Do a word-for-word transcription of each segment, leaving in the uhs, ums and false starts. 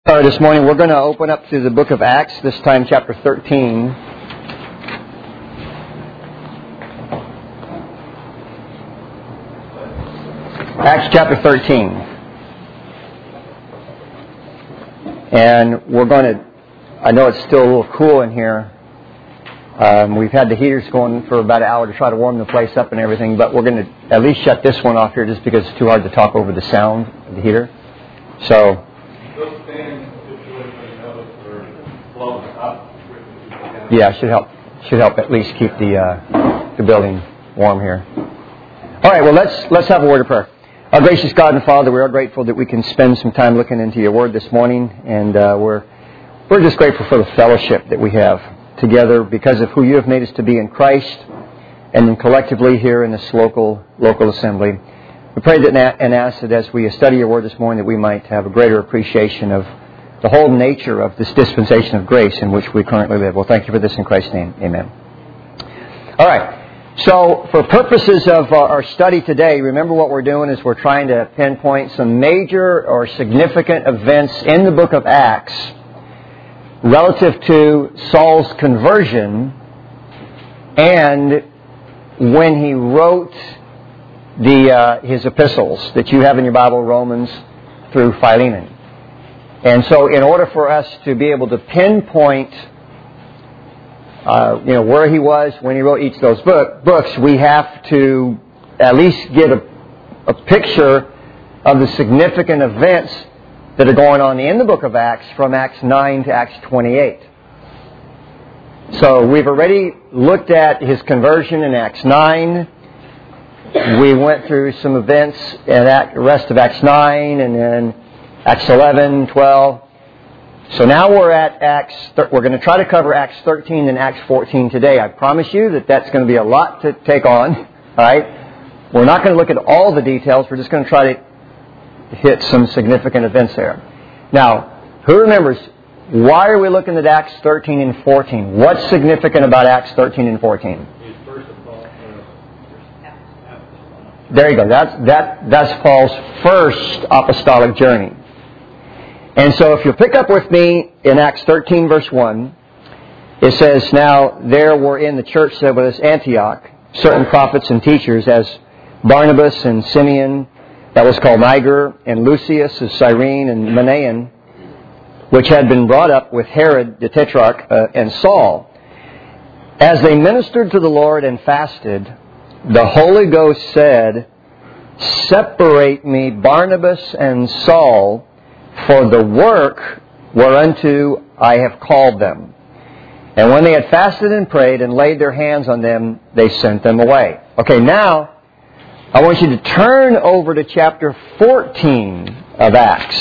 All right, this morning we're going to open up to the book of Acts, this time chapter thirteen. Acts chapter thirteen. And we're going to, I know it's still a little cool in here. Um, we've had the heaters going for about an hour to try to warm the place up and everything, but we're going to at least shut this one off here just because it's too hard to talk over the sound of the heater. So... Yeah, should help. Should help at least keep the uh, the building warm here. All right. Well, let's let's have a word of prayer. Our gracious God and Father, we are grateful that we can spend some time looking into Your Word this morning, and uh, we're we're just grateful for the fellowship that we have together because of who You have made us to be in Christ, and then collectively here in this local local assembly. We pray that and ask that as we study Your Word this morning, that we might have a greater appreciation of the whole nature of this dispensation of grace in which we currently live. Well, thank You for this in Christ's name. Amen. All right. So, for purposes of our study today, remember what we're doing is we're trying to pinpoint some major or significant events in the book of Acts relative to Saul's conversion and when he wrote the uh, his epistles that you have in your Bible, Romans through Philemon. And so in order for us to be able to pinpoint uh, you know, where he was when he wrote each of those book, books, we have to at least get a, a picture of the significant events that are going on in the book of Acts from Acts nine to Acts twenty-eight. So we've already looked at his conversion in Acts nine. We went through some events in the rest of Acts nine and then Acts eleven, twelve. So now we're at Acts, we're going to try to cover Acts thirteen and Acts fourteen today. I promise you that that's going to be a lot to take on. All right? We're not going to look at all the details. We're just going to try to hit some significant events there. Now, who remembers, why are we looking at Acts thirteen and fourteen? What's significant about Acts thirteen and fourteen? There you go. That's, that, that's Paul's first apostolic journey. And so if you'll pick up with me in Acts thirteen verse one, it says, "Now there were in the church that was Antioch certain prophets and teachers, as Barnabas and Simeon, that was called Niger, and Lucius of Cyrene, and Manaen, which had been brought up with Herod the Tetrarch uh, and Saul. As they ministered to the Lord and fasted, the Holy Ghost said, 'Separate me Barnabas and Saul for the work whereunto I have called them.' And when they had fasted and prayed and laid their hands on them, they sent them away." Okay, now I want you to turn over to chapter fourteen of Acts.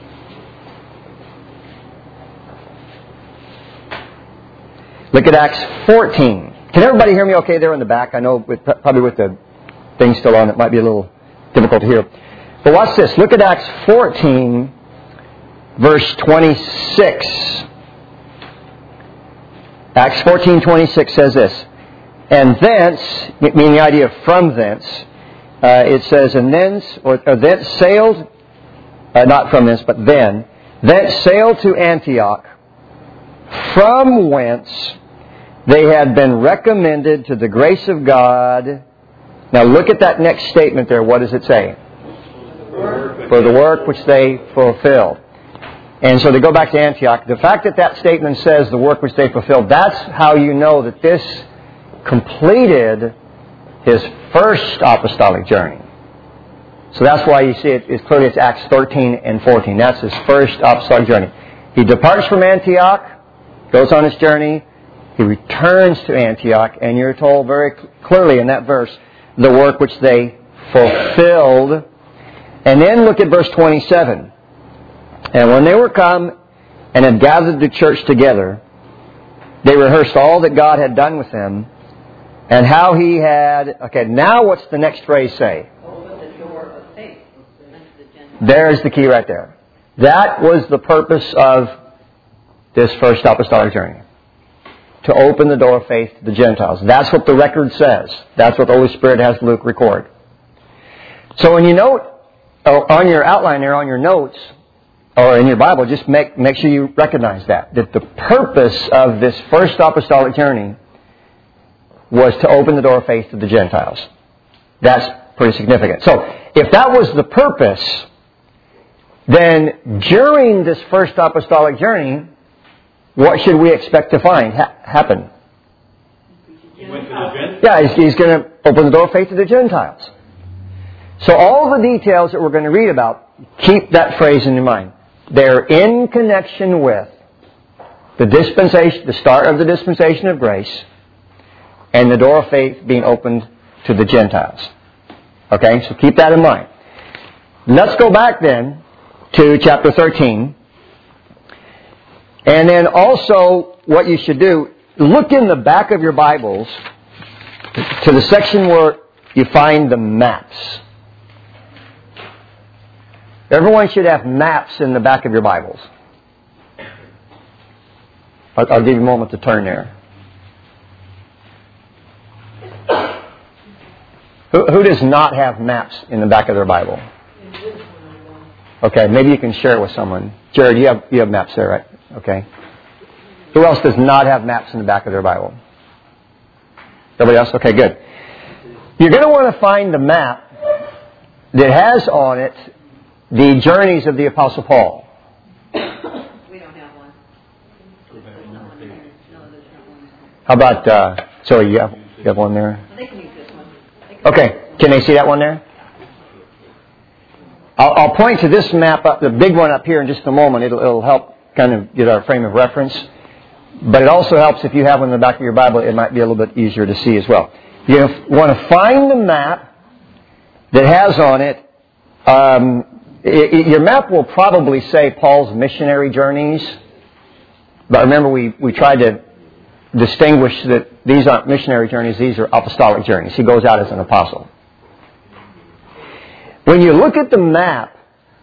Look at Acts fourteen. Can everybody hear me okay there in the back? I know with, probably with the thing still on it might be a little difficult to hear. But watch this. Look at Acts fourteen, verse twenty-six. Acts fourteen twenty-six says this, "And thence," meaning the idea of from thence, uh, it says, "and thence, or, or thence sailed," uh, not from thence, but then, "thence sailed to Antioch, from whence they had been recommended to the grace of God." Now look at that next statement there. What does it say? For the work which they fulfilled. And so they go back to Antioch. The fact that that statement says the work which they fulfilled, that's how you know that this completed his first apostolic journey. So that's why you see it, it's clearly it's Acts thirteen and fourteen. That's his first apostolic journey. He departs from Antioch, goes on his journey, he returns to Antioch, and you're told very clearly in that verse, the work which they fulfilled. And then look at verse twenty-seven. "And when they were come and had gathered the church together, they rehearsed all that God had done with them, and how He had..." Okay, now what's the next phrase say? "Open the door of faith unto the Gentiles." There's the key right there. That was the purpose of this first apostolic journey. To open the door of faith to the Gentiles. That's what the record says. That's what the Holy Spirit has Luke record. So when you note, on your outline there, on your notes, or in your Bible, just make, make sure you recognize that. That the purpose of this first apostolic journey was to open the door of faith to the Gentiles. That's pretty significant. So, if that was the purpose, then during this first apostolic journey, what should we expect to find ha- happen? Yeah, he's, he's going to open the door of faith to the Gentiles. So all the details that we're going to read about, keep that phrase in your mind. They're in connection with the dispensation, the start of the dispensation of grace, and the door of faith being opened to the Gentiles. Okay, so keep that in mind. Let's go back then to chapter thirteen. And then also what you should do, look in the back of your Bibles to the section where you find the maps. Everyone should have maps in the back of your Bibles. I'll, I'll give you a moment to turn there. Who, who does not have maps in the back of their Bible? Okay, maybe you can share it with someone. Jared, you have you have maps there, right? Okay. Who else does not have maps in the back of their Bible? Everybody else? Okay, good. You're going to want to find the map that has on it the journeys of the Apostle Paul. We don't have one. How about, uh, sorry, you have, you have one there? They can use this one. Okay, can they see that one there? I'll, I'll point to this map, up, the big one up here in just a moment. It'll, it'll help kind of get our frame of reference. But it also helps if you have one in the back of your Bible, it might be a little bit easier to see as well. You want to find the map that has on it, um, it, it your map will probably say Paul's missionary journeys. But remember, we, we tried to distinguish that these aren't missionary journeys, these are apostolic journeys. He goes out as an apostle. When you look at the map,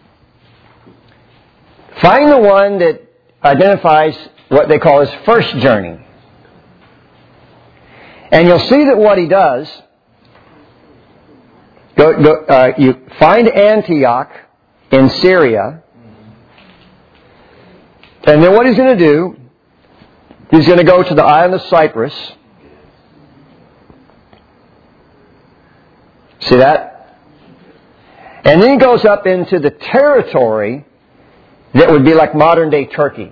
find the one that identifies what they call his first journey. And you'll see that what he does, go, go, uh, you find Antioch in Syria, and then what he's going to do, he's going to go to the island of Cyprus. See that? And then he goes up into the territory that would be like modern-day Turkey.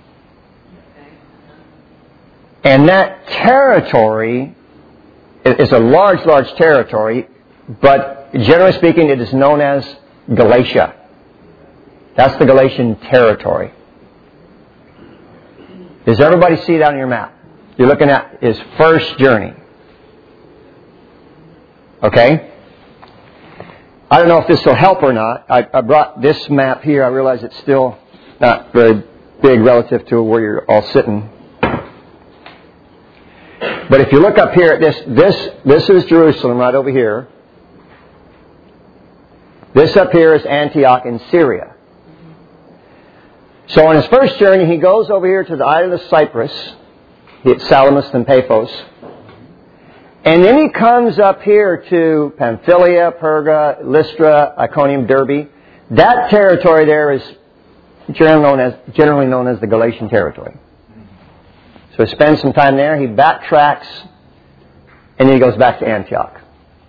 And that territory is a large, large territory, but generally speaking, it is known as Galatia. That's the Galatian territory. Does everybody see that on your map? You're looking at his first journey. Okay? I don't know if this will help or not. I, I brought this map here. I realize it's still not very big relative to where you're all sitting. But if you look up here at this, this, this is Jerusalem right over here. This up here is Antioch in Syria. So on his first journey, he goes over here to the island of Cyprus. He hits Salamis and Paphos. And then he comes up here to Pamphylia, Perga, Lystra, Iconium, Derbe. That territory there is generally known as, generally known as the Galatian territory. So he spends some time there, he backtracks, and then he goes back to Antioch.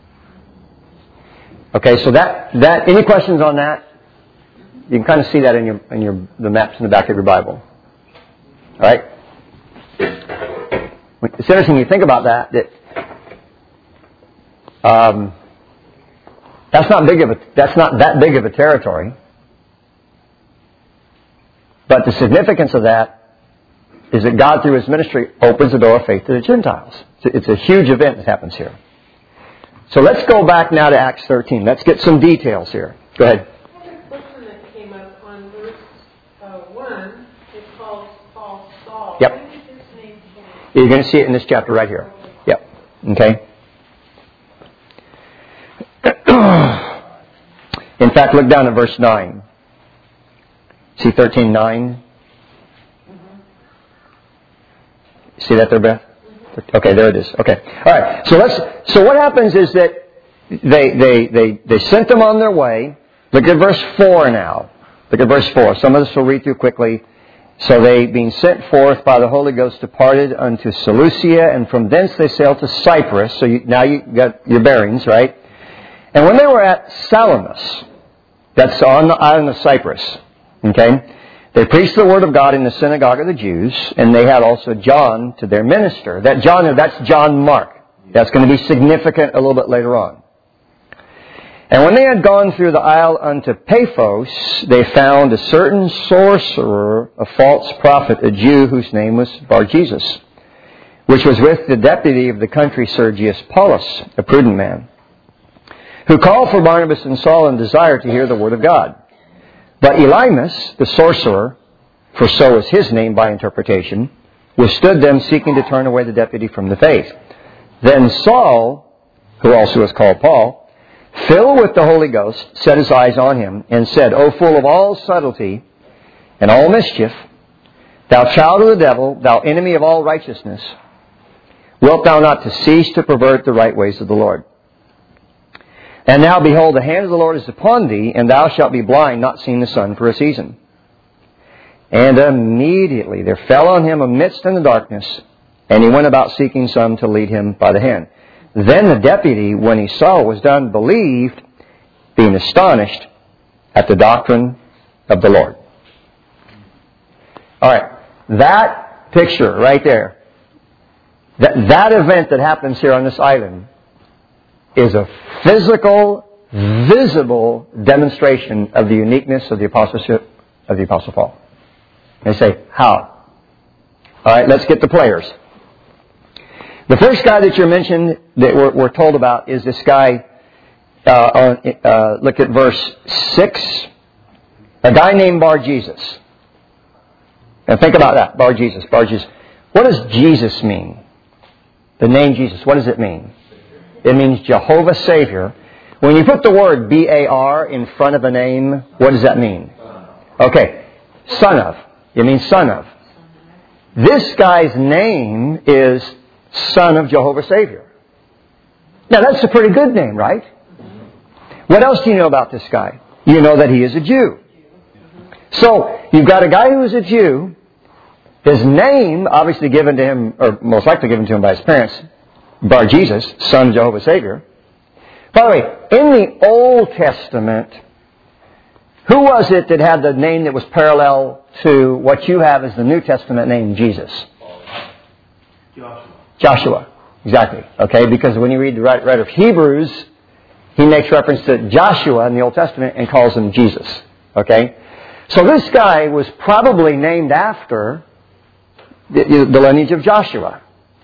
Okay, so that, that any questions on that? You can kind of see that in your in your the maps in the back of your Bible. All right? It's interesting you think about that, that um, that's not big of a that's not that big of a territory. But the significance of that is that God, through His ministry, opens the door of faith to the Gentiles. It's a huge event that happens here. So let's go back now to Acts thirteen. Let's get some details here. Go ahead. I had a question that came up on verse uh, one. It calls Paul Saul. Yep. When did his name change? You're going to see it in this chapter right here. Yep. Okay. In fact, look down at verse nine. See thirteen nine? See that there, Beth? Okay, there it is. Okay. All right. So let's. So what happens is that they they they they sent them on their way. Look at verse four now. Look at verse four. Some of this we'll read through quickly. So they, being sent forth by the Holy Ghost, departed unto Seleucia, and from thence they sailed to Cyprus. So you, now you got your bearings, right? And when they were at Salamis, that's on the island of Cyprus, okay, they preached the word of God in the synagogue of the Jews, and they had also John to their minister. That John, that's John Mark. That's going to be significant a little bit later on. And when they had gone through the isle unto Paphos, they found a certain sorcerer, a false prophet, a Jew whose name was Bar-Jesus, which was with the deputy of the country, Sergius Paulus, a prudent man, who called for Barnabas and Saul and desired to hear the word of God. But Elymas, the sorcerer, for so is his name by interpretation, withstood them, seeking to turn away the deputy from the faith. Then Saul, who also is called Paul, filled with the Holy Ghost, set his eyes on him, and said, O full of all subtlety and all mischief, thou child of the devil, thou enemy of all righteousness, wilt thou not to cease to pervert the right ways of the Lord? And now, behold, the hand of the Lord is upon thee, and thou shalt be blind, not seeing the sun for a season. And immediately there fell on him a mist in the darkness, and he went about seeking some to lead him by the hand. Then the deputy, when he saw what was done, believed, being astonished at the doctrine of the Lord. All right, that picture right there, that, that event that happens here on this island is a physical, visible demonstration of the uniqueness of the apostleship of the Apostle Paul. They say, how? All right, let's get the players. The first guy that you're mentioned, that we're, we're told about, is this guy, uh, uh, look at verse six, a guy named Bar-Jesus. Now think about that, Bar-Jesus, Bar-Jesus. What does Jesus mean? The name Jesus, what does it mean? It means Jehovah Savior. When you put the word B A R in front of a name, what does that mean? Okay, son of. It means son of. This guy's name is Son of Jehovah Savior. Now that's a pretty good name, right? What else do you know about this guy? You know that he is a Jew. So, you've got a guy who is a Jew. His name, obviously given to him, or most likely given to him by his parents, Bar-Jesus, Son of Jehovah Savior. By the way, in the Old Testament, who was it that had the name that was parallel to what you have as the New Testament name, Jesus? Joshua. Joshua, exactly. Okay, because when you read the writer of Hebrews, he makes reference to Joshua in the Old Testament and calls him Jesus. Okay, so this guy was probably named after the, the lineage of Joshua.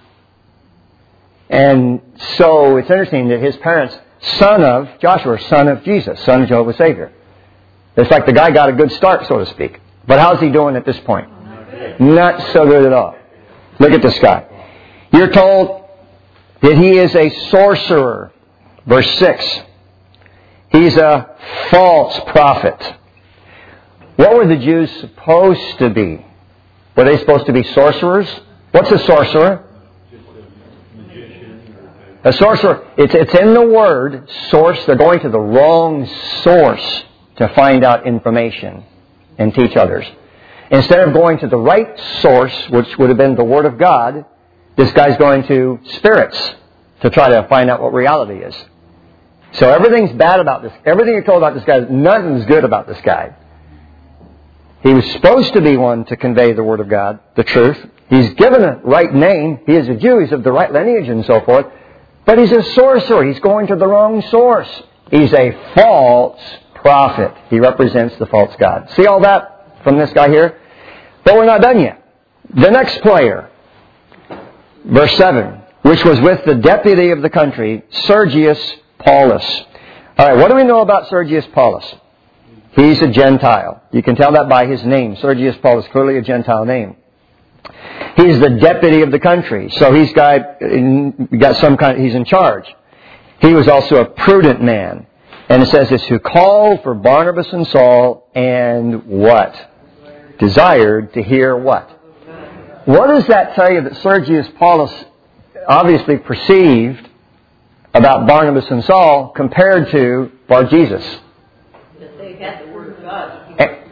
And so it's interesting that his parents, son of Joshua, son of Jesus, son of Jehovah's Savior. It's like the guy got a good start, so to speak. But how's he doing at this point? Not so good at all. Look at this guy. You're told that he is a sorcerer. Verse six. He's a false prophet. What were the Jews supposed to be? Were they supposed to be sorcerers? What's a sorcerer? A sorcerer, it's, it's in the word source. They're going to the wrong source to find out information and teach others. Instead of going to the right source, which would have been the Word of God, this guy's going to spirits to try to find out what reality is. So everything's bad about this. Everything you're told about this guy, nothing's good about this guy. He was supposed to be one to convey the Word of God, the truth. He's given a right name. He is a Jew. He's of the right lineage and so forth. But he's a sorcerer. He's going to the wrong source. He's a false prophet. He represents the false god. See all that from this guy here? But we're not done yet. The next player, verse seven, which was with the deputy of the country, Sergius Paulus. All right, what do we know about Sergius Paulus? He's a Gentile. You can tell that by his name. Sergius Paulus, clearly a Gentile name. He's the deputy of the country, so he's got, got some kind. He's in charge. He was also a prudent man, and it says this: who called for Barnabas and Saul, and what? Desired to hear what? What does that tell you that Sergius Paulus obviously perceived about Barnabas and Saul compared to Bar-Jesus? That they had the Word of God. And,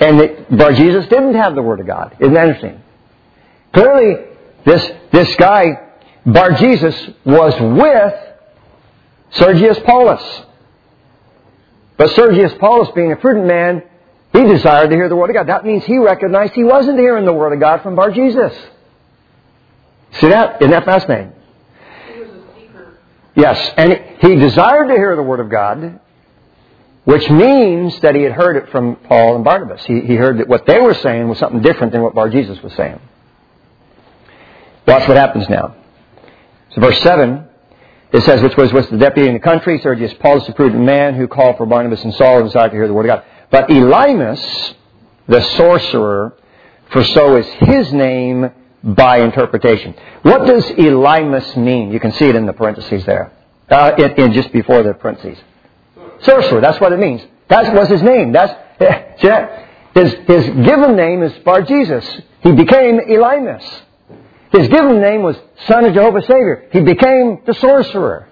And that Bar-Jesus didn't have the Word of God. Isn't that interesting? Clearly, this, this guy, Bar-Jesus, was with Sergius Paulus. But Sergius Paulus, being a prudent man, he desired to hear the Word of God. That means he recognized he wasn't hearing the Word of God from Bar-Jesus. See that? Isn't that fascinating? He was a seeker. Yes, and he desired to hear the Word of God, which means that he had heard it from Paul and Barnabas. He, he heard that what they were saying was something different than what Bar-Jesus was saying. Watch what happens now. So verse seven, it says, which was, was the deputy in the country, Sergius Paulus, a prudent man, who called for Barnabas and Saul and desired to hear the Word of God. But Elymas, the sorcerer, for so is his name by interpretation. What does Elymas mean? You can see it in the parentheses there. Uh, in, in just before the parentheses. Sorcerer, that's what it means. That was his name. That's, see that? His, his given name is Bar-Jesus. He became Elymas. His given name was Son of Jehovah Savior. He became the sorcerer.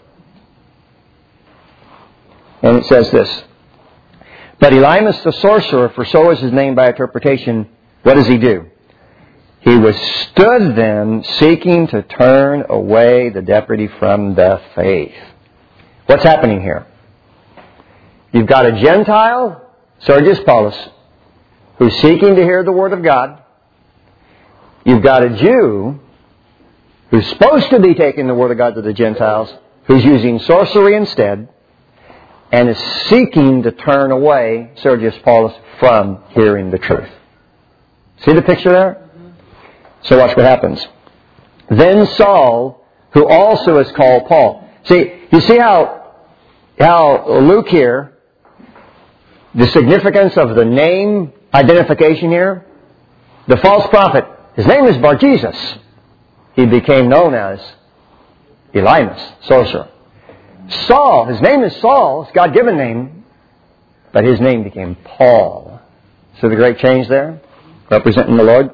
And it says this. But Elymas the sorcerer, for so is his name by interpretation, what does he do? He withstood them, seeking to turn away the deputy from the faith. What's happening here? You've got a Gentile, Sergius Paulus, who's seeking to hear the Word of God. You've got a Jew who's supposed to be taking the Word of God to the Gentiles, who's using sorcery instead, and is seeking to turn away Sergius Paulus from hearing the truth. See the picture there? So watch what happens. Then Saul, who also is called Paul. See, you see how, how Luke here, the significance of the name identification here? The false prophet, his name is Bar-Jesus. He became known as Elymas, sorcerer. Saul, his name is Saul, it's God-given name, but his name became Paul. See the great change there? Representing the Lord.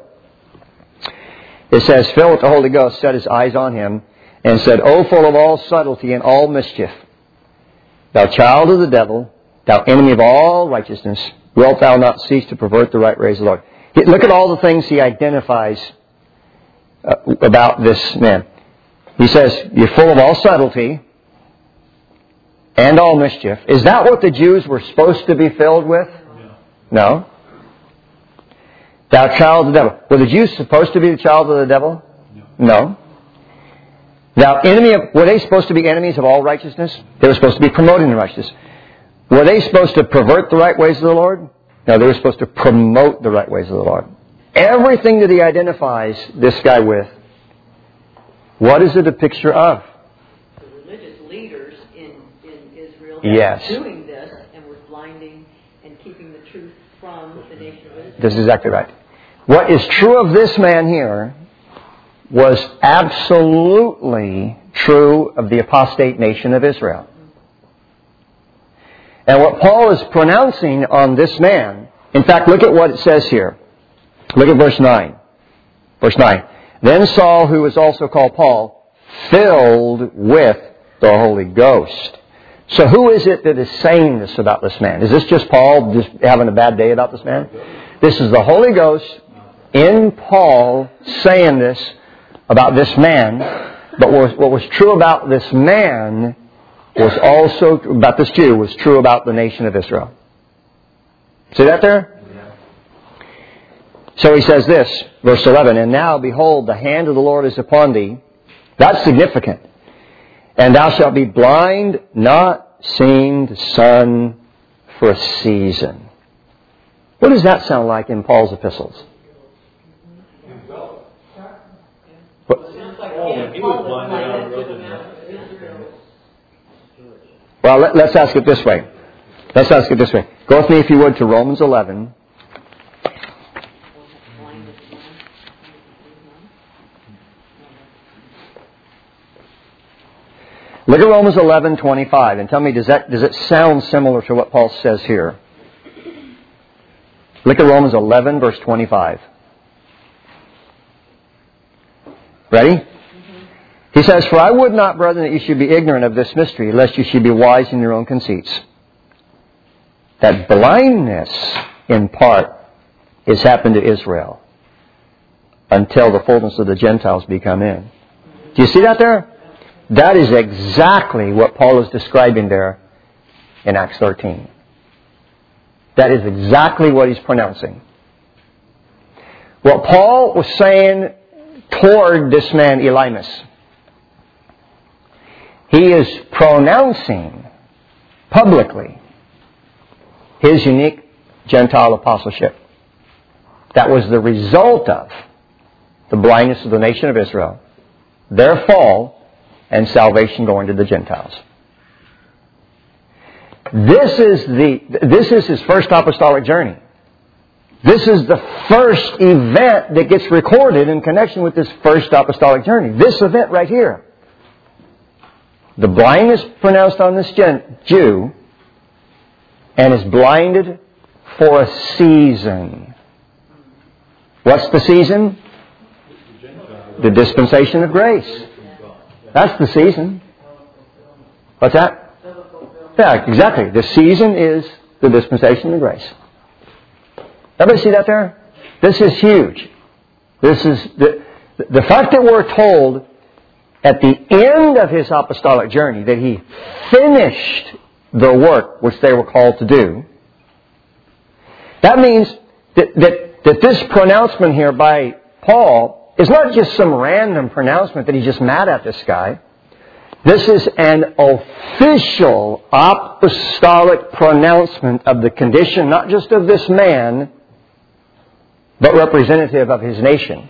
It says, filled with the Holy Ghost, set his eyes on him, and said, O full of all subtlety and all mischief, thou child of the devil, thou enemy of all righteousness, wilt thou not cease to pervert the right ways of the Lord? Look at all the things he identifies uh, about this man. He says, you're full of all subtlety and all mischief. Is that what the Jews were supposed to be filled with? No. No. Thou child of the devil. Were the Jews supposed to be the child of the devil? No. No. Thou enemy of, were they supposed to be enemies of all righteousness? They were supposed to be promoting the righteousness. Were they supposed to pervert the right ways of the Lord? No, they were supposed to promote the right ways of the Lord. Everything that he identifies this guy with, what is it a picture of? The religious leaders in, in Israel Yes. were doing this and were blinding and keeping the truth from the nation of Israel. That's exactly right. What is true of this man here was absolutely true of the apostate nation of Israel. And what Paul is pronouncing on this man, in fact, look at what it says here. Look at verse nine. Verse nine. Then Saul, who is also called Paul, filled with the Holy Ghost. So who is it that is saying this about this man? Is this just Paul just having a bad day about this man? This is the Holy Ghost in Paul saying this about this man. But what was true about this man was also, about this Jew, was true about the nation of Israel. See that there? So he says this, verse eleven, and now, behold, the hand of the Lord is upon thee. That's significant. And thou shalt be blind, not seeing the sun for a season. What does that sound like in Paul's epistles? What? Well, let, let's ask it this way. Let's ask it this way. Go with me, if you would, to Romans eleven. Look at Romans eleven twenty-five and tell me, does that does it sound similar to what Paul says here? Look at Romans eleven, verse twenty-five. Ready? Mm-hmm. He says, for I would not, brethren, that you should be ignorant of this mystery, lest you should be wise in your own conceits. That blindness, in part, It's happened to Israel until the fullness of the Gentiles be come in. Do you see that there? That is exactly what Paul is describing there in Acts thirteen. That is exactly what he's pronouncing. What Paul was saying toward this man Elymas, he is pronouncing publicly his unique Gentile apostleship. That was the result of the blindness of the nation of Israel, their fall, and salvation going to the Gentiles. This is the this is his first apostolic journey. This is the first event that gets recorded in connection with this first apostolic journey. This event right here. The blindness pronounced on this Gen- Jew, and is blinded for a season. What's the season? The dispensation of grace. That's the season. What's that? Yeah, exactly. The season is the dispensation of grace. Everybody see that there? This is huge. This is the, the fact that we're told at the end of his apostolic journey that he finished the work which they were called to do. That means that, that, that this pronouncement here by Paul is not just some random pronouncement that he's just mad at this guy. This is an official apostolic pronouncement of the condition, not just of this man, but representative of his nation.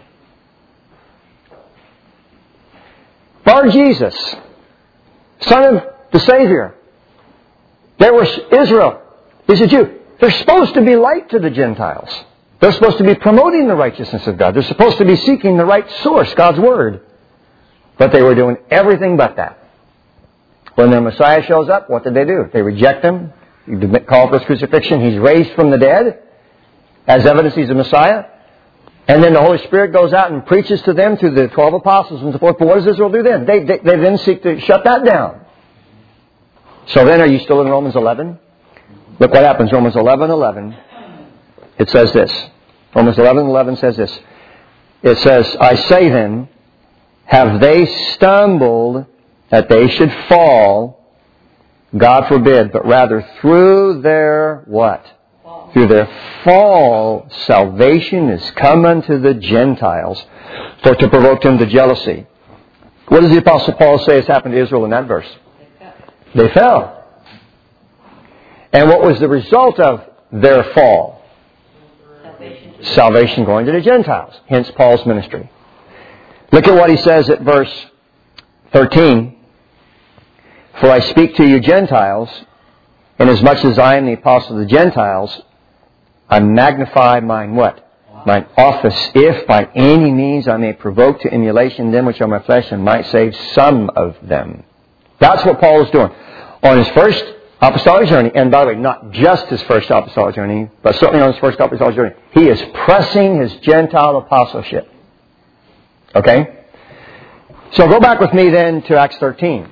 Bar Jesus, son of the Savior, there was Israel. He's a Jew. They're supposed to be light to the Gentiles. They're supposed to be promoting the righteousness of God. They're supposed to be seeking the right source, God's Word. But they were doing everything but that. When their Messiah shows up, what did they do? They reject Him. You call for His crucifixion. He's raised from the dead. As evidence, He's the Messiah. And then the Holy Spirit goes out and preaches to them through the twelve apostles and so forth. But what does Israel do then? They, they, they then seek to shut that down. So then, are you still in Romans eleven? Look what happens. Romans eleven eleven. It says this. Romans eleven eleven says this. It says, I say then, have they stumbled that they should fall? God forbid, but rather through their what? Fall. Through their fall, salvation is come unto the Gentiles, for to provoke them to jealousy. What does the Apostle Paul say has happened to Israel in that verse? They fell. And what was the result of their fall? Salvation. Salvation going to the Gentiles. Hence Paul's ministry. Look at what he says at verse thirteen. For I speak to you Gentiles, inasmuch as I am the apostle of the Gentiles, I magnify mine what? Mine office, if by any means I may provoke to emulation them which are my flesh, and might save some of them. That's what Paul is doing. On his first apostolic journey, and by the way, not just his first apostolic journey, but certainly on his first apostolic journey, he is pressing his Gentile apostleship. Okay? So go back with me then to Acts thirteen.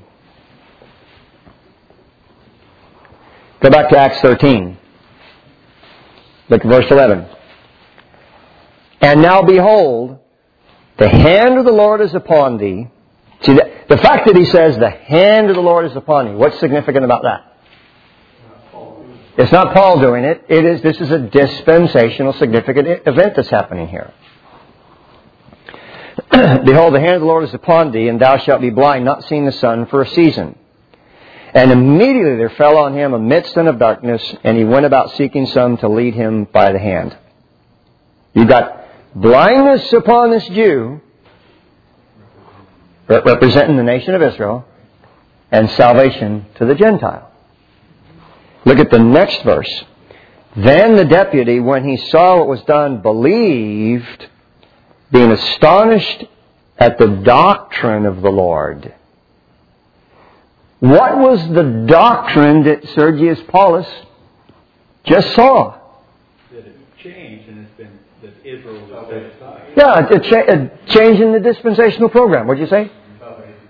Go back to Acts thirteen. Look at verse eleven. And now behold, the hand of the Lord is upon thee. See, the, the fact that he says the hand of the Lord is upon thee, what's significant about that? It's not Paul doing it. It is. This is a dispensational significant event that's happening here. Behold, the hand of the Lord is upon thee, and thou shalt be blind, not seeing the sun for a season. And immediately there fell on him a mist and of darkness, and he went about seeking some to lead him by the hand. You've got blindness upon this Jew, representing the nation of Israel, and salvation to the Gentile. Look at the next verse. Then the deputy, when he saw what was done, believed, being astonished at the doctrine of the Lord. What was the doctrine that Sergius Paulus just saw? That it changed and it's been that Israel was set aside. Yeah, a, cha- a change in the dispensational program. What did you say?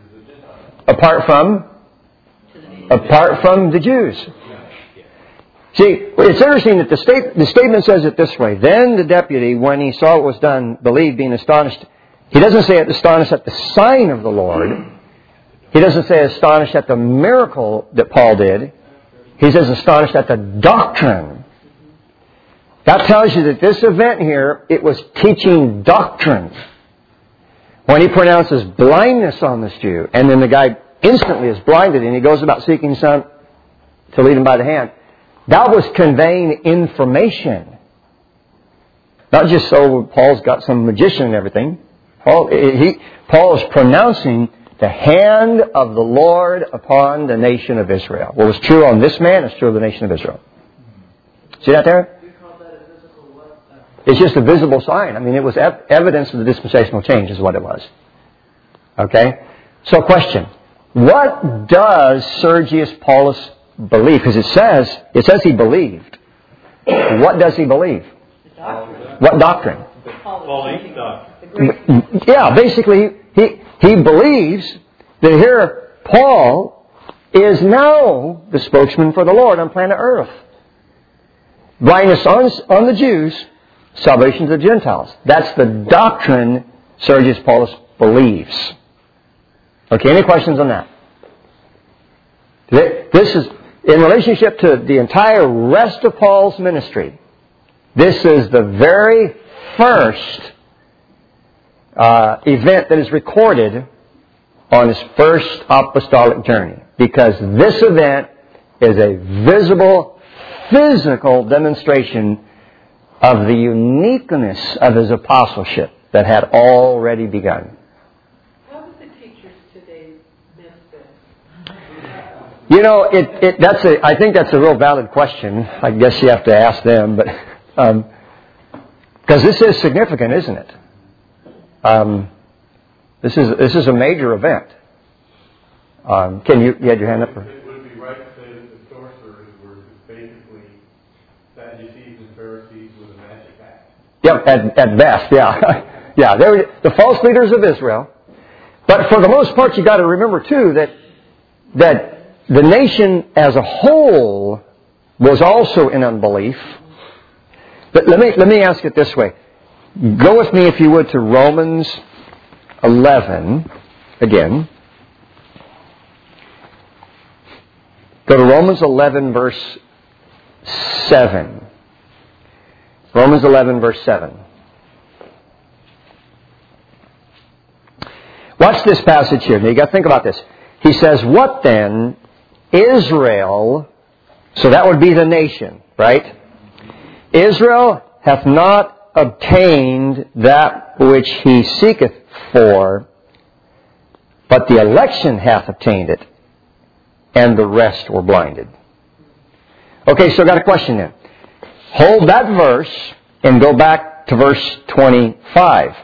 Apart from? Apart from the Jews. See, it's interesting that the, state, the statement says it this way. Then the deputy, when he saw what was done, believed, being astonished. He doesn't say astonished at the sign of the Lord. He doesn't say astonished at the miracle that Paul did. He says astonished at the doctrine. That tells you that this event here, it was teaching doctrine. When he pronounces blindness on this Jew, and then the guy instantly is blinded, and he goes about seeking some to lead him by the hand, that was conveying information. Not just so Paul's got some magician and everything. Paul, he, Paul is pronouncing the hand of the Lord upon the nation of Israel. What was true on this man is true of the nation of Israel. See that there? It's just a visible sign. I mean, it was ev- evidence of the dispensational change is what it was. Okay? So question. What does Sergius Paulus believe? Because it says, it says he believed. What does he believe? Doctrine. What doctrine? Pauline doctrine. Yeah, basically, he, he believes that here Paul is now the spokesman for the Lord on planet Earth. Blindness on, on the Jews, salvation to the Gentiles. That's the doctrine Sergius Paulus believes. Okay, any questions on that? This is, in relationship to the entire rest of Paul's ministry, this is the very first uh, event that is recorded on his first apostolic journey. Because this event is a visible, physical demonstration of the uniqueness of his apostleship that had already begun. How do the teachers today miss this? You know, it, it, that's a, I think that's a real valid question. I guess you have to ask them, but um, because this is significant, isn't it? Um, this is this is a major event. Um, can you, you had your hand up? Or? It would be right to say that the sorcerers were basically Sadducees and Pharisees with a magic act. Yep, at, at best, yeah. yeah, they were the false leaders of Israel. But for the most part, you got to remember too that that the nation as a whole was also in unbelief. But let me let me ask it this way. Go with me, if you would, to Romans eleven again. Go to Romans eleven, verse seven. Romans eleven, verse seven. Watch this passage here. Now you got to think about this. He says, "What then? Israel," so that would be the nation, right? "Israel hath not obtained that which he seeketh for, but the election hath obtained it, and the rest were blinded." Okay, so I got a question then. Hold that verse and go back to verse twenty-five.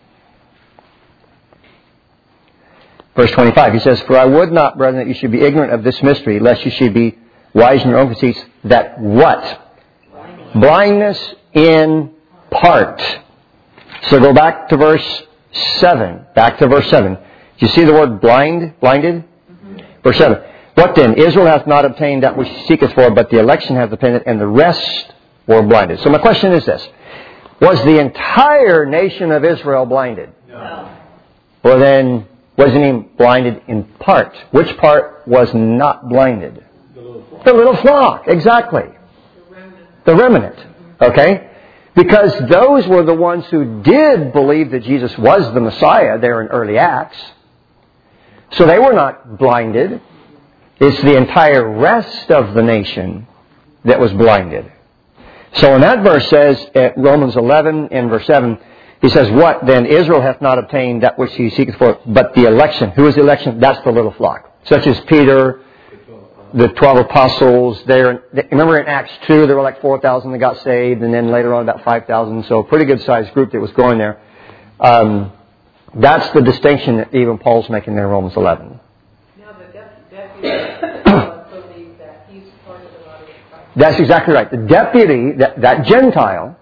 Verse twenty-five, he says, "For I would not, brethren, that you should be ignorant of this mystery, lest you should be wise in your own conceits, that" what? Blindness in part. So go back to verse seven. Back to verse seven. Do you see the word blind? Blinded? Mm-hmm. Verse seven. "What then? Israel hath not obtained that which he seeketh for, but the election hath obtained it, and the rest were blinded." So my question is this. Was the entire nation of Israel blinded? No. Well then, wasn't he blinded in part? Which part was not blinded? The little flock. The little flock, exactly. The remnant. The remnant. Okay? Because those were the ones who did believe that Jesus was the Messiah there in early Acts. So they were not blinded. It's the entire rest of the nation that was blinded. So when that verse says, at Romans eleven and verse seven, he says, "What then? Israel hath not obtained that which he seeketh for, but the election." Who is the election? That's the little flock. Such as Peter, the twelve apostles. There, remember in Acts two, there were like four thousand that got saved, and then later on about five thousand. So a pretty good sized group that was going there. Um, that's the distinction that even Paul's making there in Romans eleven. Now the dep- deputy believe that he's part of the body of Christ. That's exactly right. The deputy, that, that Gentile,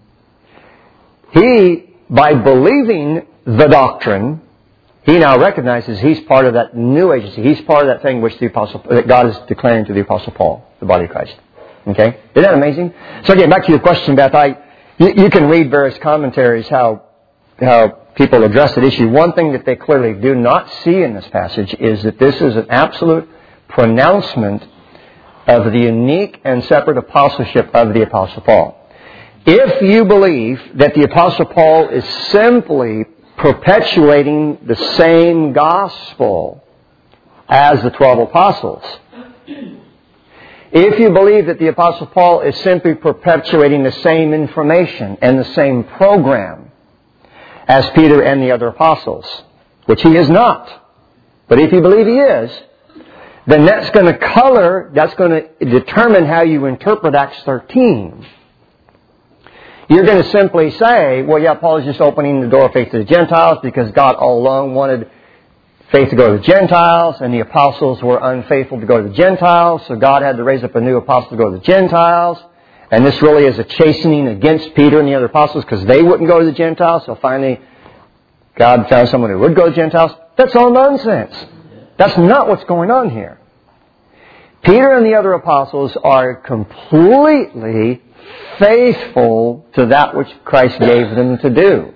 he, by believing the doctrine, he now recognizes he's part of that new agency. He's part of that thing which the apostle, that God is declaring to the Apostle Paul, the body of Christ. Okay? Isn't that amazing? So again, back to your question, Beth. I, you, you can read various commentaries how how people address that issue. One thing that they clearly do not see in this passage is that this is an absolute pronouncement of the unique and separate apostleship of the Apostle Paul. If you believe that the Apostle Paul is simply perpetuating the same gospel as the twelve apostles, if you believe that the Apostle Paul is simply perpetuating the same information and the same program as Peter and the other apostles, which he is not, but if you believe he is, then that's going to color, that's going to determine how you interpret Acts thirteen. You're going to simply say, well, yeah, Paul is just opening the door of faith to the Gentiles because God all along wanted faith to go to the Gentiles, and the apostles were unfaithful to go to the Gentiles, so God had to raise up a new apostle to go to the Gentiles. And this really is a chastening against Peter and the other apostles because they wouldn't go to the Gentiles, so finally God found someone who would go to the Gentiles. That's all nonsense. That's not what's going on here. Peter and the other apostles are completely faithful to that which Christ gave them to do.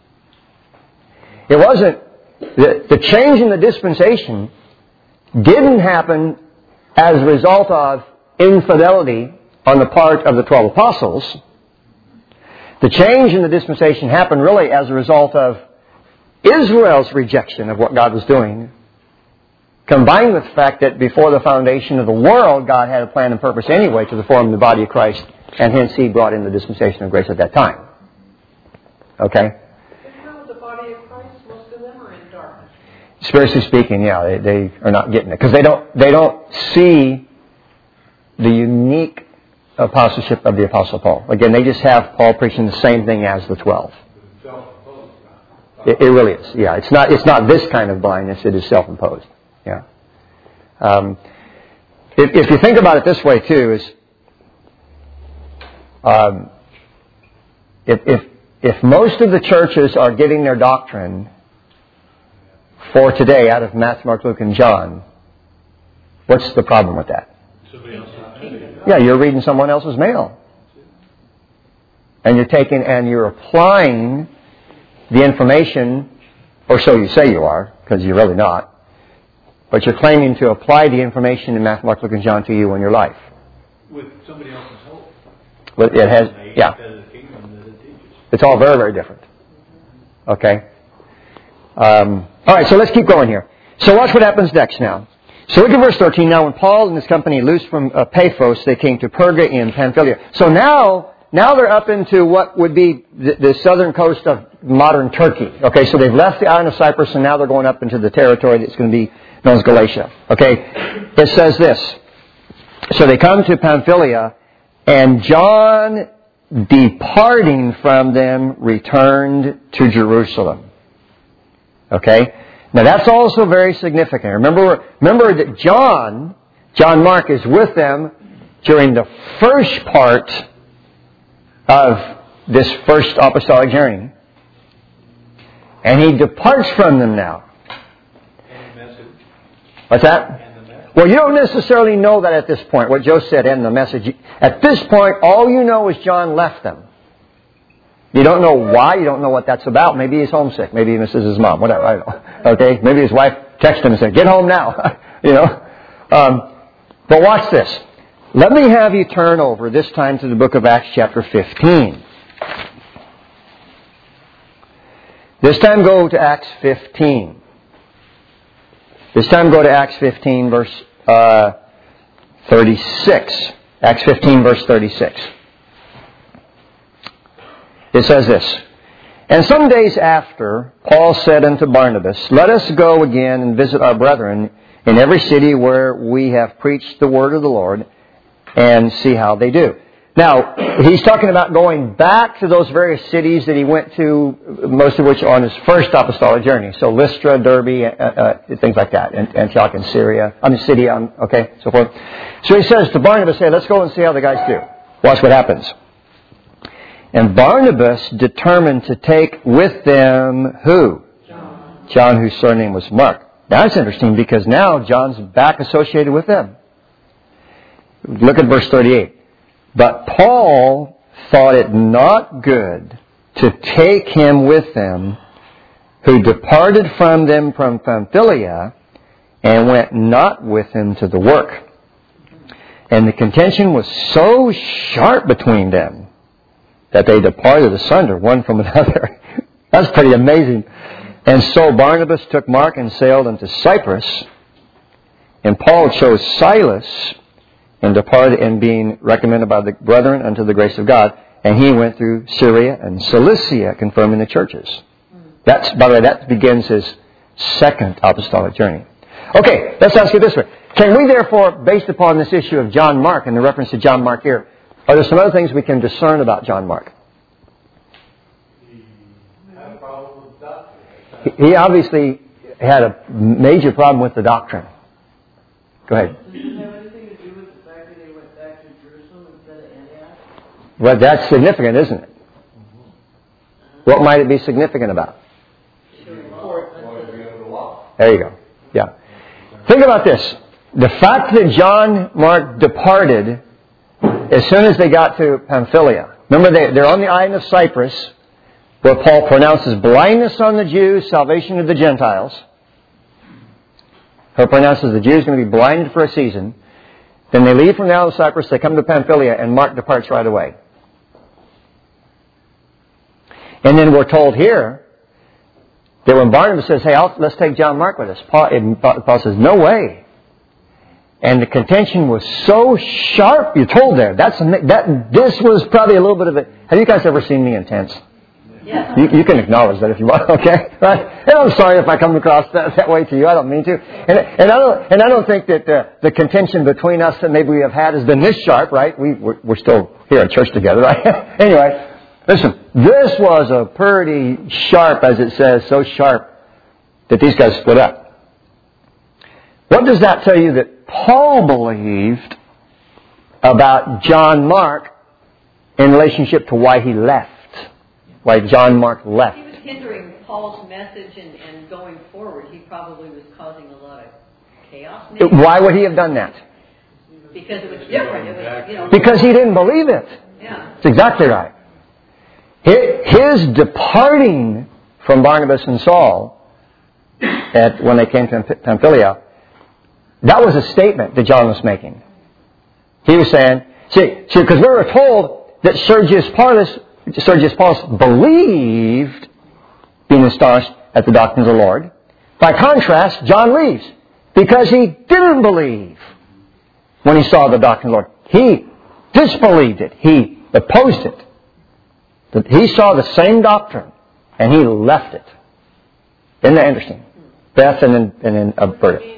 It wasn't, the, the change in the dispensation didn't happen as a result of infidelity on the part of the twelve apostles. The change in the dispensation happened really as a result of Israel's rejection of what God was doing, combined with the fact that before the foundation of the world, God had a plan and purpose anyway to form the body of Christ, and hence He brought in the dispensation of grace at that time. Okay? But how is the body of Christ? Most of them are in darkness. Spiritually speaking, yeah, they, they are not getting it. Because they don't, they don't see the unique apostleship of the Apostle Paul. Again, they just have Paul preaching the same thing as the twelve. It, it really is. Yeah, it's not, it's not this kind of blindness. It is self-imposed. Yeah. Um, if, if you think about it this way too, is um, if, if if most of the churches are getting their doctrine for today out of Matthew, Mark, Luke, and John, what's the problem with that? Yeah, you're reading someone else's mail, and you're taking and you're applying the information, or so you say you are, because you're really not. But you're claiming to apply the information in Matthew, Mark, Luke, and John to you in your life. With somebody else's hope. But it has, yeah. It's all very, very different. Okay? Um, all right, so let's keep going here. So watch what happens next now. So look at verse thirteen. Now when Paul and his company loosed from uh, Paphos, they came to Perga in Pamphylia. So now, now they're up into what would be the, the southern coast of modern Turkey. Okay, so they've left the island of Cyprus and now they're going up into the territory that's going to be known as Galatia. Okay, it says this. So they come to Pamphylia, and John, departing from them, returned to Jerusalem. Okay? Now that's also very significant. Remember, remember that John, John Mark is with them during the first part of this first apostolic journey. And he departs from them now. What's that? Well, you don't necessarily know that at this point, what Joe said in the message. At this point, all you know is John left them. You don't know why. You don't know what that's about. Maybe he's homesick. Maybe he misses his mom. Whatever. I don't know. Okay? Maybe his wife texted him and said, get home now. you know? Um, but watch this. Let me have you turn over this time to the book of Acts chapter fifteen. This time go to Acts fifteen. This time go to Acts fifteen, verse uh, thirty-six. Acts fifteen, verse thirty-six. It says this. And some days after, Paul said unto Barnabas, let us go again and visit our brethren in every city where we have preached the word of the Lord, and see how they do. Now, he's talking about going back to those various cities that he went to, most of which on his first apostolic journey. So Lystra, Derbe, uh, uh, things like that. And Antioch in Syria. I mean, Syria, um, okay, so forth. So he says to Barnabas, hey, let's go and see how the guys do. Watch what happens. And Barnabas determined to take with them who? John. John, whose surname was Mark. Now, that's interesting because now John's back associated with them. Look at verse thirty-eight. But Paul thought it not good to take him with them, who departed from them from Pamphylia, and went not with him to the work. And the contention was so sharp between them that they departed asunder one from another. That's pretty amazing. And so Barnabas took Mark and sailed unto Cyprus, and Paul chose Silas and departed, and being recommended by the brethren unto the grace of God, and he went through Syria and Cilicia, confirming the churches. That's, by the way, that begins his second apostolic journey. Okay, let's ask it this way. Can we therefore, based upon this issue of John Mark and the reference to John Mark here, are there some other things we can discern about John Mark? He had a problem with doctrine. He obviously had a major problem with the doctrine. Go ahead. Does it have anything to do with the fact that they went back to Jerusalem instead of Antioch? Well, that's significant, isn't it? What might it be significant about? There you go. Yeah. Think about this. The fact that John Mark departed as soon as they got to Pamphylia. Remember, they, they're on the island of Cyprus, where Paul pronounces blindness on the Jews, salvation of the Gentiles. He pronounces the Jews going to be blinded for a season. Then they leave from the island of Cyprus, they come to Pamphylia, and Mark departs right away. And then we're told here that when Barnabas says, hey, I'll, let's take John Mark with us, Paul, and Paul says, no way. And the contention was so sharp, you're told there. That's that. This was probably a little bit of a... Have you guys ever seen me intense? Yeah. You, you can acknowledge that if you want, okay? Right? And I'm sorry if I come across that, that way to you. I don't mean to. And, and I don't and I don't think that uh, the contention between us that maybe we have had has been this sharp, right? We, we're, we're still here at church together, right? Anyway, listen, this was a pretty sharp, as it says, so sharp that these guys split up. What does that tell you that Paul believed about John Mark in relationship to why he left? Why John Mark left? He was hindering Paul's message and, and going forward. He probably was causing a lot of chaos. Maybe. Why would he have done that? Because it was different. It was, you know, because he didn't believe it. Yeah. That's exactly right. His departing from Barnabas and Saul at, when they came to Pamphylia, that was a statement that John was making. He was saying, see, see, because we were told that Sergius Paulus, Sergius Paulus believed, being astonished at the doctrines of the Lord. By contrast, John leaves because he didn't believe when he saw the doctrine of the Lord. He disbelieved it. He opposed it. But he saw the same doctrine and he left it. Isn't that interesting? Beth and then, and then uh, Berta.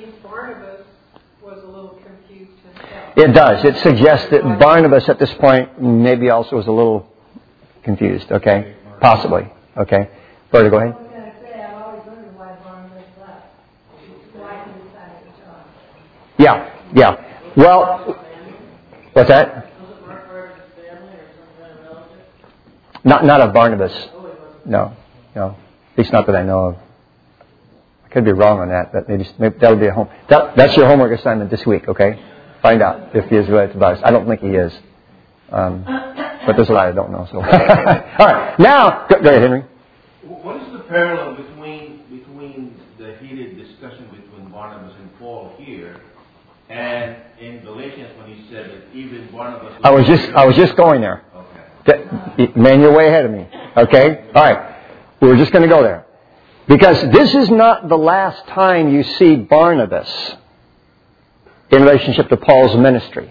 It does. It suggests that Barnabas at this point maybe also was a little confused. Okay? Possibly. Okay? Berta, go ahead. I was going to say, I've always wondered why Barnabas left. Why he decided to join. Yeah. Yeah. Well, what's that? Was it Mark part of his family or some kind of relative? Not, not of Barnabas. No. No. At least not that I know of. I could be wrong on that, but maybe, maybe that'll be a home. That, that's your homework assignment this week, okay? Find out if he is related to Barnabas. I don't think he is. Um, but there's a lot I don't know. So, all right. Now, go, go ahead, Henry. What is the parallel between between the heated discussion between Barnabas and Paul here, and in Galatians when he said that even Barnabas? I was just I was just going there. Okay. That, man, you're way ahead of me. Okay. All right. We were just going to go there because this is not the last time you see Barnabas in relationship to Paul's ministry.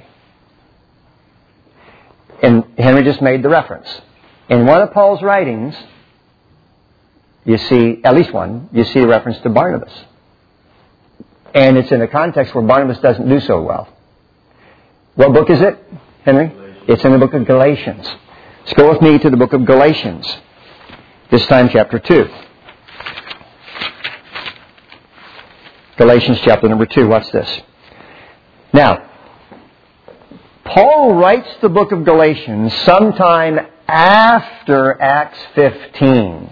And Henry just made the reference. In one of Paul's writings, you see, at least one, you see a reference to Barnabas. And it's in a context where Barnabas doesn't do so well. What book is it, Henry? It's in the book of Galatians. Let's go with me to the book of Galatians. This time chapter two. Galatians chapter number two. Watch this. Now, Paul writes the book of Galatians sometime after Acts fifteen.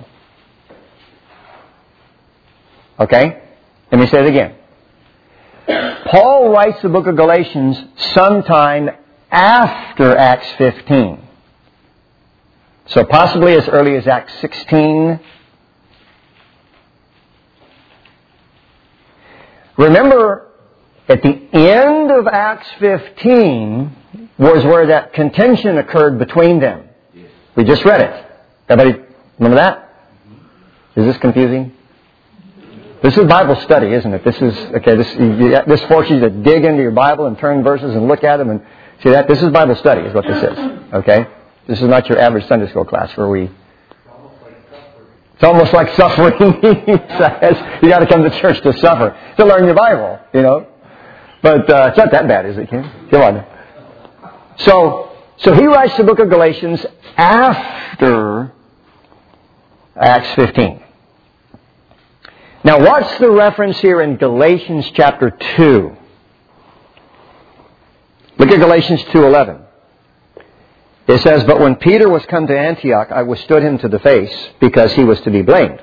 Okay? Let me say it again. Paul writes the book of Galatians sometime after Acts fifteen. So possibly as early as Acts sixteen. Remember, at the end of Acts fifteen was where that contention occurred between them. We just read it. Everybody remember that? Is this confusing? This is Bible study, isn't it? This is, okay, this, you, this forces you to dig into your Bible and turn verses and look at them and see that. This is Bible study is what this is. Okay? This is not your average Sunday school class where we... It's almost like suffering. He says you got to come to church to suffer, to learn your Bible, you know. But uh, it's not that bad, is it, Kim? Come on. So, so he writes the book of Galatians after Acts fifteen. Now, what's the reference here in Galatians chapter two? Look at Galatians two eleven. It says, "But when Peter was come to Antioch, I withstood him to the face, because he was to be blamed."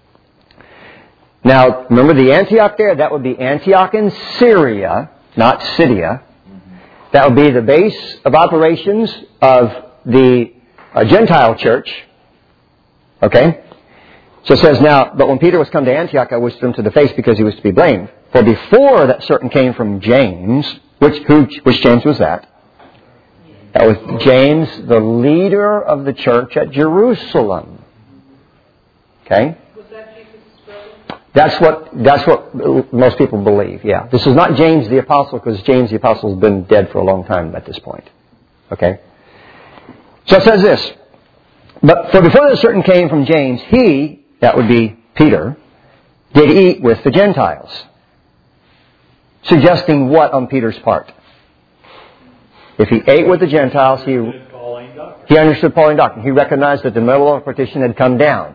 Now, remember the Antioch there? That would be Antioch in Syria, not Syria. That would be the base of operations of the uh, Gentile church. Okay? So it says, now, but when Peter was come to Antioch, I withstood him to the face because he was to be blamed. For before that certain came from James, which, who, which James was that? That was James, the leader of the church at Jerusalem. Okay? Was that Jesus' brother? That's what, that's what most people believe, yeah. This is not James the Apostle, because James the Apostle has been dead for a long time at this point. Okay? So it says this, but for before that certain came from James, he, that would be Peter, did eat with the Gentiles. Suggesting what on Peter's part? If he ate with the Gentiles, he, he understood Pauline doctrine. He recognized that the middle of partition had come down.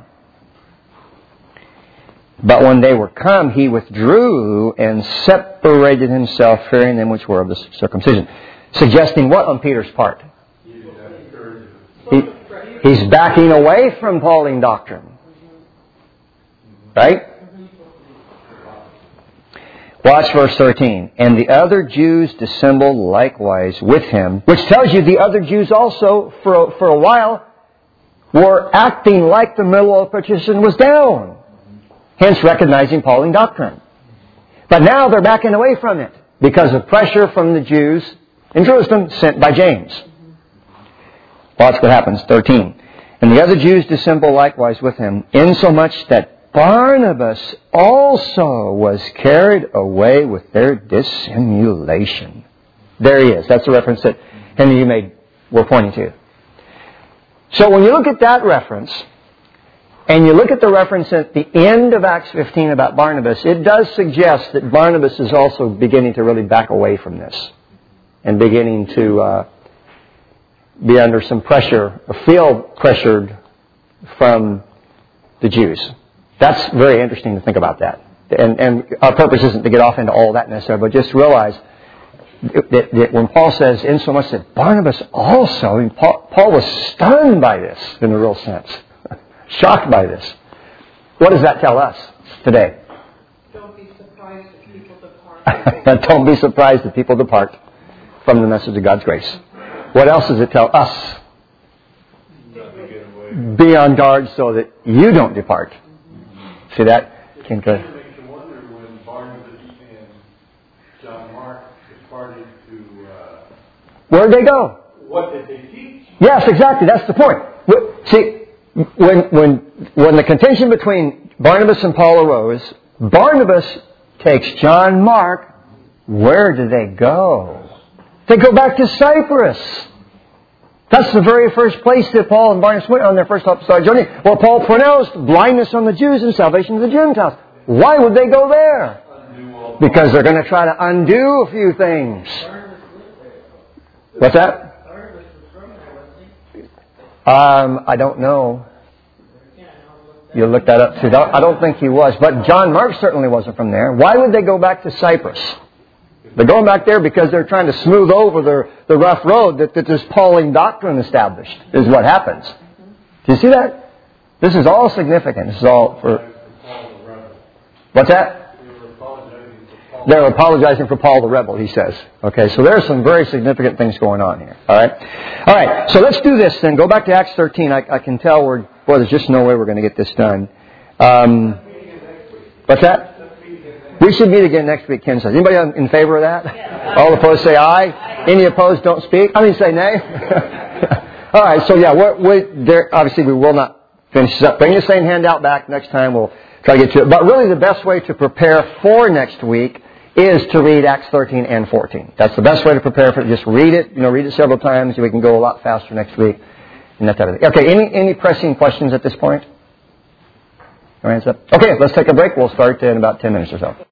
But when they were come, he withdrew and separated himself, fearing them which were of the circumcision. Suggesting what on Peter's part? He, he's backing away from Pauline doctrine. Right? Watch verse thirteen. "And the other Jews dissembled likewise with him," which tells you the other Jews also, for, for a while, were acting like the middle of partition was down. Hence recognizing Pauline doctrine. But now they're backing away from it because of pressure from the Jews in Jerusalem sent by James. Watch what happens. thirteen. "And the other Jews dissembled likewise with him, insomuch that Barnabas also was carried away with their dissimulation." There he is. That's the reference that Henry, you made, were pointing to. So when you look at that reference, and you look at the reference at the end of Acts fifteen about Barnabas, it does suggest that Barnabas is also beginning to really back away from this and beginning to uh, be under some pressure, or feel pressured from the Jews. That's very interesting to think about that. And, and our purpose isn't to get off into all that necessarily, but just realize that, that when Paul says, insomuch that Barnabas also, I mean, Paul, Paul was stunned by this in a real sense. Shocked by this. What does that tell us today? Don't be surprised if people depart. Don't be surprised if people depart from the message of God's grace. What else does it tell us? Be on guard so that you don't depart. See that? Ken, go ahead. It makes you wonder when Barnabas and John Mark departed to... Uh, Where'd they go? what did they teach? Yes, exactly. That's the point. See, when when when the contention between Barnabas and Paul arose, Barnabas takes John Mark. Where do they go? They go back to Cyprus. That's the very first place that Paul and Barnabas went on their first apostolic journey. Well, Paul pronounced blindness on the Jews and salvation of the Gentiles. Why would they go there? Because they're going to try to undo a few things. What's that? Um, I don't know. You'll look that up too. I don't think he was. But John Mark certainly wasn't from there. Why would they go back to Cyprus? They're going back there because they're trying to smooth over the, the rough road that, that this Pauline doctrine established, is what happens. Do you see that? This is all significant. This is all for... What's that? They're apologizing for Paul the rebel, he says. Okay, so there are some very significant things going on here. All right? All right, so let's do this then. Go back to Acts thirteen. I, I can tell we're, boy, there's just no way we're going to get this done. Um, what's that? We should meet again next week, Ken says. Anybody in favor of that? Yeah. All opposed say aye. Any opposed don't speak. I mean, say nay. All right, so yeah, we're, we're, there, obviously we will not finish this up. Bring the same handout back next time. We'll try to get to it. But really the best way to prepare for next week is to read Acts thirteen and fourteen. That's the best way to prepare for it. Just read it, you know, read it several times. We can go a lot faster next week. And that type of thing. Okay, any, any pressing questions at this point? Your hands up. Okay, let's take a break. We'll start in about ten minutes or so.